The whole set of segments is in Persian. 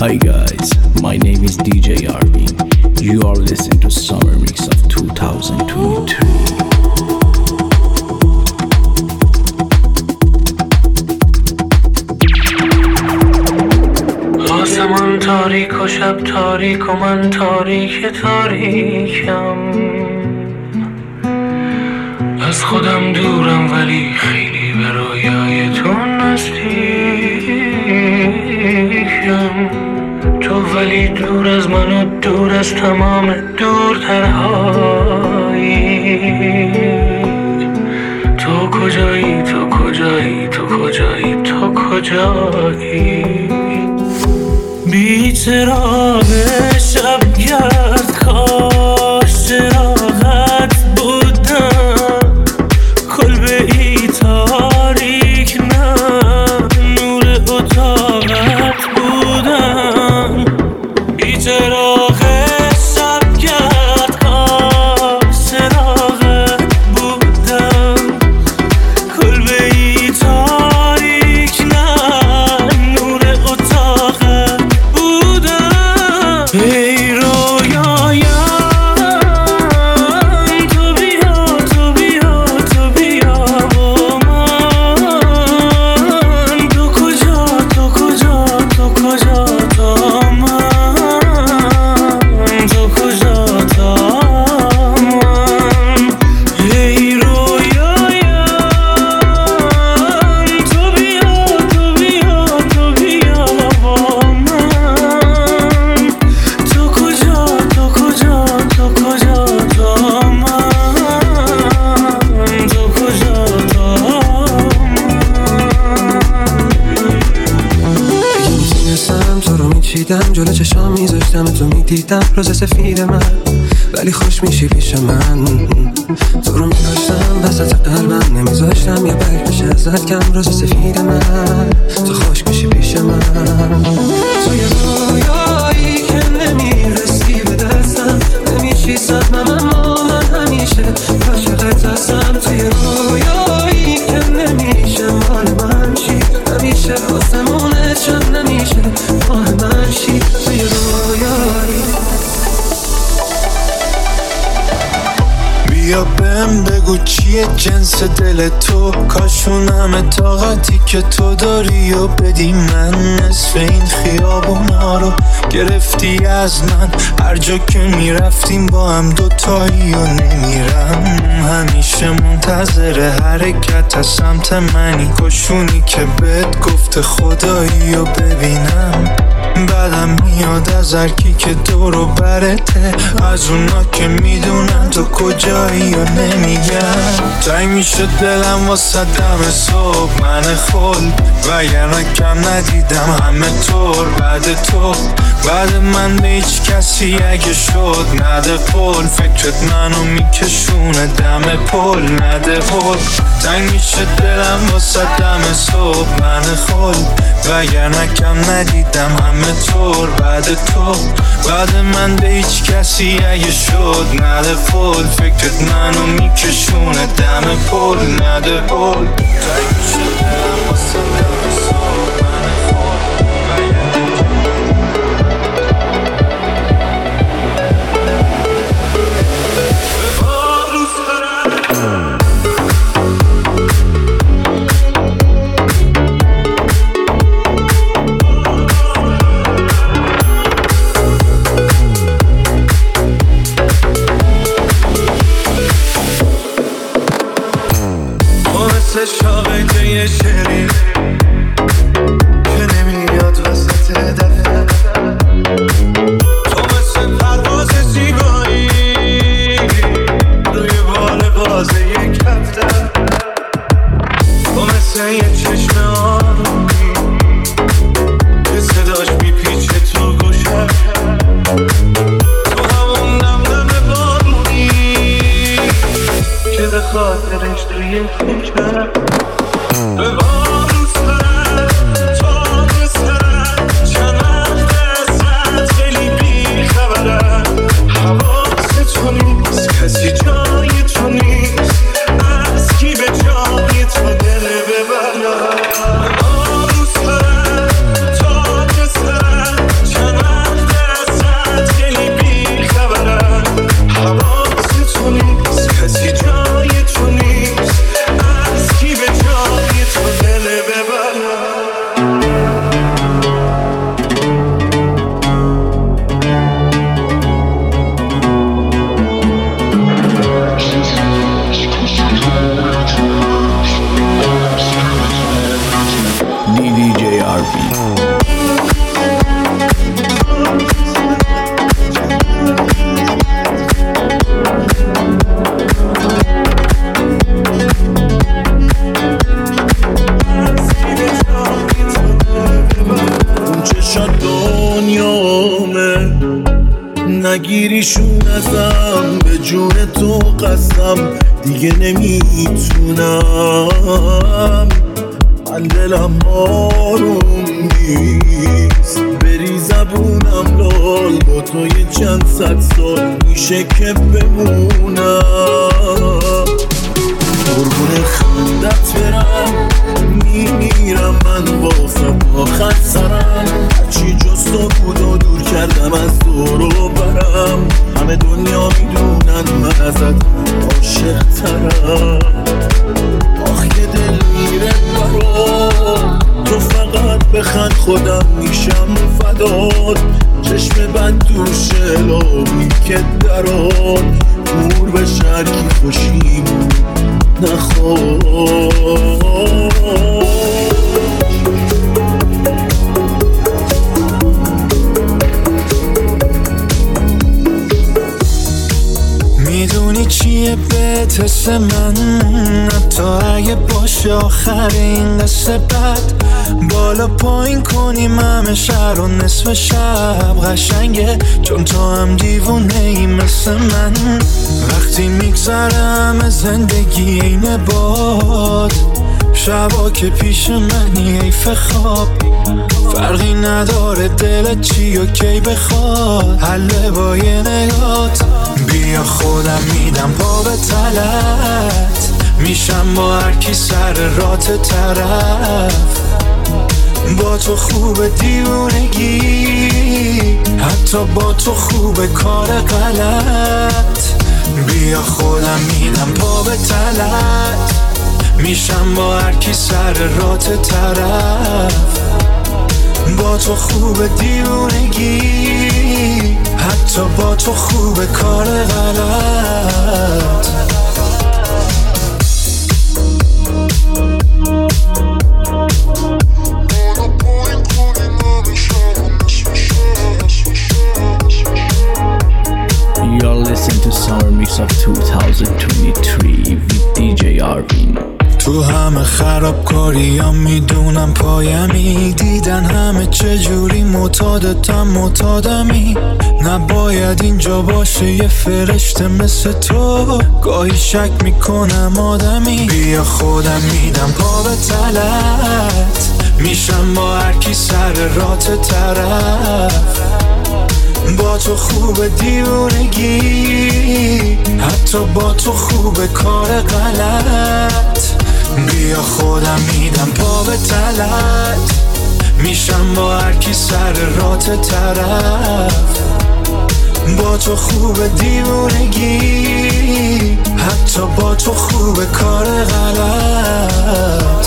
Hi guys, my name is DJ Arvin. You are listening to Summer Mix of 2023. آسمان تاریک و شب تاریک و من تاریک تاریکم، از خودم دورم ولی خیلی به رویای تو نزدیکم. تو ولی دور از من و دور از تمام دورترهایی. تو کجایی تو کجایی تو کجایی تو کجایی؟ بی چراغ شب گرد کاش چراغت بودم، کلبه ای تاریک نه نور اتاقت بودم. بی چراغ شب گرد کاش چراغت بودم، کلبه ای تاریک نه نور اتاقت بودم. ای رویایم تو بیا تو بیا تو بیا با من. تو کجا تو کجا تو کجا تا من، تو کجا تا من. ای رویایم تو بیا تو بیا تو بیا با من. تو کجا تو کجا تو کجا تا من، تو کجا تا اگه میتونستم تو رو میچیدم، جلو چشام میذاشتم تو میدیدم روز سفید من، ولی خوش میشی پیش من. تو رو میداشتم وسط قلبم، نمیذاشتم یه برگ بشه ازت کم. روز سفید من تو خوش میشی پیش من. تو یه رویایی که نمیرسی به دستم، نمیشی صدمم اما من همیشه عاشقت هستم. تو یه رویایی که نمیشه مال من شی، همیشه واسمونه چون نمیشه مال من شی. تو یه رویایی بیا بهم بگو چیه جنس دل تو، کاشون همه طاقتی که تو داری و بدی من. نصف این خیابونا رو گرفتی از من، هر جا که میرفتیم با هم دوتایی و نمیرم. همیشه منتظر حرکت از سمت منی، کاشونی که بهت گفته خدایی و ببینم. بعدم میاد از هرکی که دورو برته، از اونا که میدونن تو کجایی و نمیگن. تنگ میشه دلم واسه دم صبح من خل، وگرنه کم ندیدم همه طور بعد تو. بعد من به هیچ کسی اگه شد نده پل، فکرت منو میکشونه دم پل نده پل. تنگ میشه دلم واسه دم صبح من خل، وگرنه کم ندیدم همه طور بعد تو. بعد من به هیچ کسی اگه شد نده پل، فکرت منو میکشونه دم پل نده پل. تنگ میشه دلم واسه دم صبح من خل، شاقه یه شعری Arvin. نگیریشون ازم به جون تو قسم دیگه نمیتونم من دلم آروم نیست بری زبونم لال با تو یه چند صد سال میشه که بمونم قربون خندت برم میمیرم من واسه آخر سرم هرچی جز تو بود و دور کردم از دور و برم همه دنیا میدونن من ازت عاشق ترم آخ که دل میره برام تو فقط بخند خودم میشم فدات چشم بند تو شلابی که درات دور به شرکی خوشیم نخواد میدونی چیه بهتس من حتی اگه باشه آخر این قصه بد بالا پایین کنیم همه شهر و نصف شب قشنگه چون تو هم دیوونه ای مثل من وقتی میگذرم زندگی اینه باد شبا که پیش منی حیف خواب فرقی نداره دلت چی و کی بخواد حله با یه نگات بیا خودم میدم پا به تلت میشم با هر کی سر رات طرف با تو خوب دیوونگی حتی با تو خوب کار غلط بیا خودم میدم پا به تلت میشم با هر کی سر رات طرف با تو خوب دیوونگی حتی با تو خوب کار غلط You're listening to Summer Mix of 2023 with DJ Arvin. تو همه خرابکاریم میدونم پایمی دیدن همه چجوری معتادمی نباید اینجا باشه یه فرشته مثل تو گاهی شک میکنم آدمی بیا خودم میدم پا به تلت میشم با هر کی سر رات طرف با تو خوب دیوونگی حتی با تو خوب کار غلط بیا خودم میدم پا به تلت میشم با هر کی سر رات طرف با تو خوب دیوونگی حتی با تو خوب کار غلط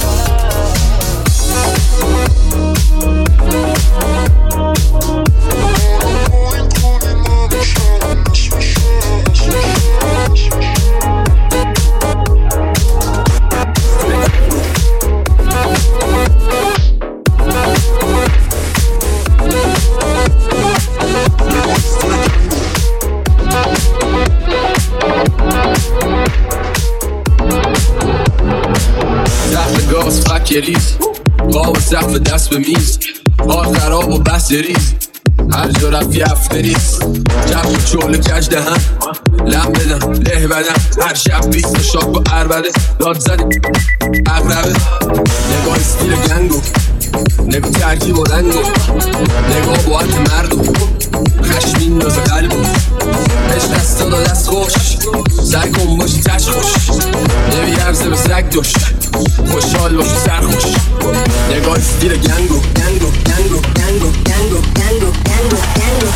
ریز قاب سقف دست به میز حال خراب و بس ریز هر جا رفت یفته ریز جمع چول کج دهن لم بدم له بدم هر شب 20 شاک با عربده داد زدی اقربه نگاه استیل گنگو نگاه ترکیب و رنگو نگاه با حد مردو خشمین ناز قلبو عشق دست داد دست خوش سعی کن باشی تش خوش نمیارزه به سگ دوش خوشحال باشی سرخوش نگاه استیل گنگو گنگو گنگو گنگو گنگو گنگو گنگو گنگو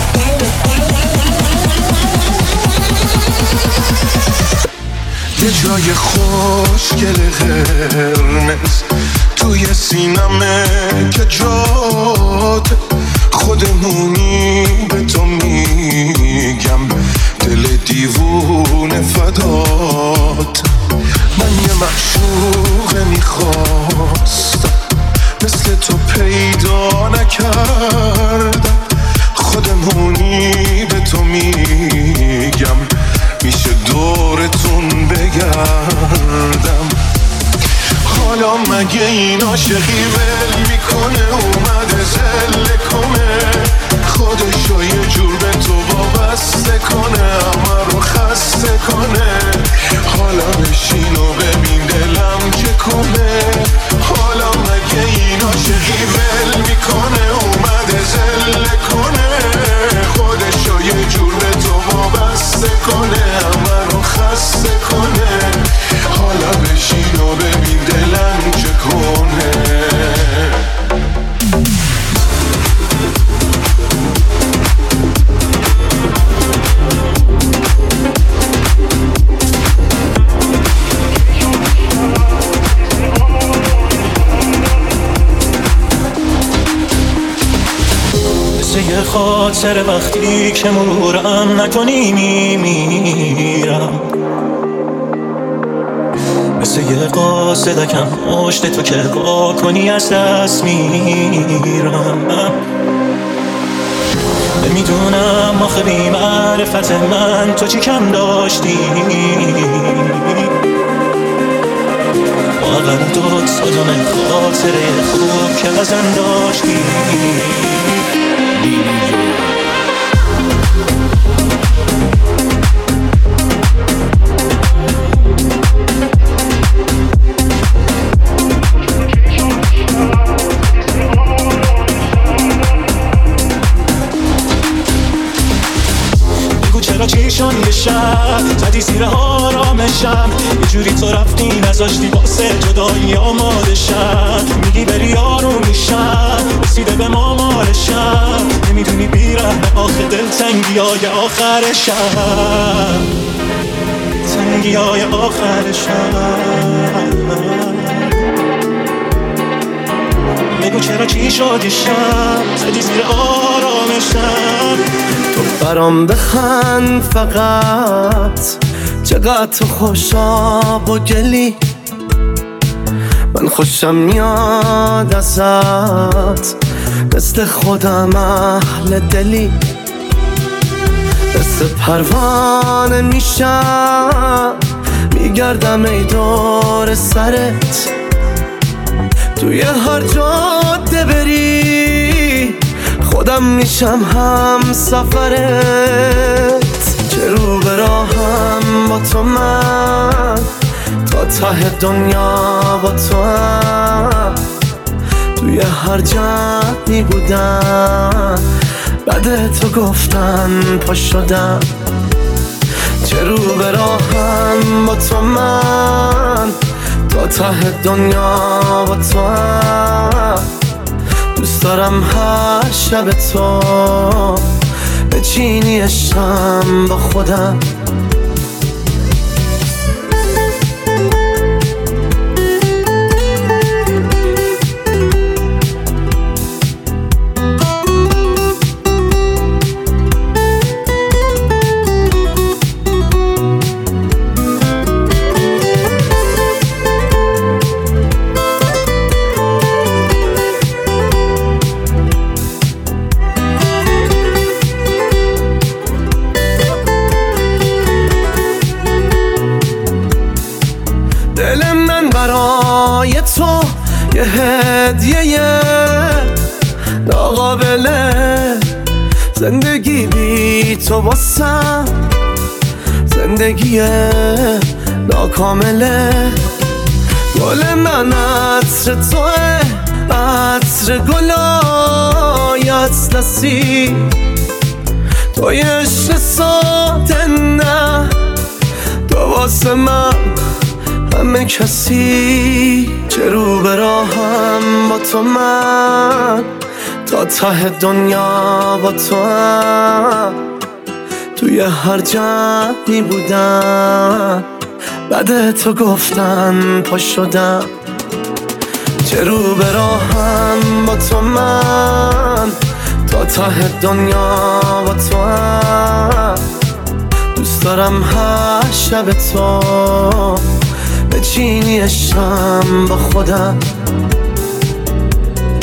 یه جای خوشگل قرمز توی سینمه که جات خودمونی به تو میگم دل دیوونه فدات من یه معشوق میخواستم مثل مثل تو پیدا نکردم، خودمونی به تو میگم میشه دورتون بگردم. حالا مگه این عاشقی ول میکنه اومده زله کنه، خودشو یه جور به تو وابسته کنه، همه رو خسته کنه. حالا بشین و ببین دلم چه کنه. حالا مگه این عاشقی ول میکنه اومده زله کنه، خودشو یه جور به تو وابسته کنه، همه رو خسته کنه. حالا بشین و ببین دلم چه کنه. یه خاطر وقتی که مرورم نکنی میمیرم، مثل یه قاصدکم پشت تو که با کنی از دست میرم. نمیدونم آخه بی معرفت من تو چی کم داشتی، واقعا دوت صدام خاطره خوب که ازم داشتی. بگو چرا چیشون یه شب زدی زیر آرامشم، یه جوری تو رفتی نذاشتی واسه جدایی آماده شم. میگی بری آروم میشم رسیده به مامالشم، نمیدونی بیرم آخه دل تنگیای آخرشم، تنگیای آخرشم. بگو چرا چی شدی شم زدی زیر آرامشم. تو برام بخند فقط، چقدر تو خوشاب و گلی، من خوشم میاد ازت مثل خودم اهل دلی. مثل پروانه میشم میگردم ای دور سرت، توی هر جاده بری خودم میشم هم سفرت. چه رو به راهم با تو من، تا ته دنیا با تو هم، توی هر جمعی بودم بعد تو گفتن پا شدم. چه رو به راهم با تو من، تا ته دنیا با تو هم، دوست دارم هر شب تو بچینی شم با خودم. دل من برای تو یه هدیه ناقابله، زندگی بی تو واسم زندگی ناکامله. گل من عطر توه، عطر گلای اطلسی، توی عشق ساده نه، تو واسه من همه کسی. چه رو به راهم با تو من، تا ته دنیا با تو هم، توی هر جمعی بودم بعد تو گفتن پا شدم. چه رو به راهم با تو من، تا ته دنیا با تو هم، دوست دارم هر شب تو بچینی شم با خودم.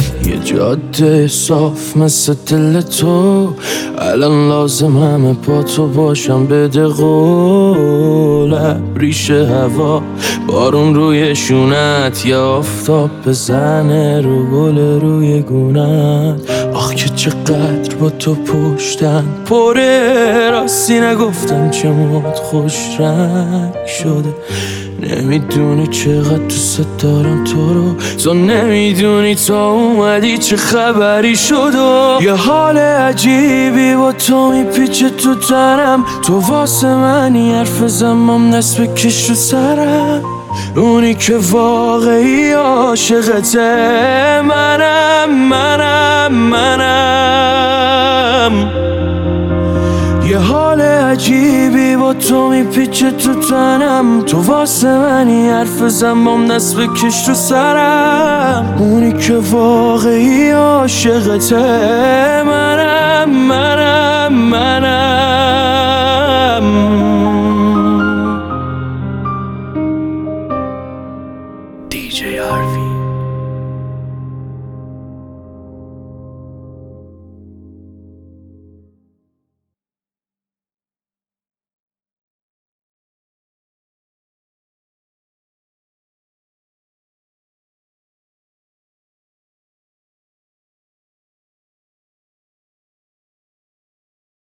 جاده صاف مثل دل تو، الان لازم همه با تو باشم. بده قول ریشه هوا، بارون روی شونت یا آفتاب بزنه رو گل روی گونت. آخ که چقدر با تو پشتن پره، راستی نگفتم چه موت خوش رنگ شده. نمیدونی چقدر دوست دارم تو رو، تو نمیدونی تا اومدی چه خبری شد. و یه حال عجیبی با تو میپیچه تو تنم، تو واسه منی حرف زمام دست بکش رو سرم. اونی که واقعی عاشقته منم. یه حال عجیبی با تو میپیچه تو تنم، تو واسه منی حرف زمام دست بکش رو سرم. اونی که واقعی عاشقته منم.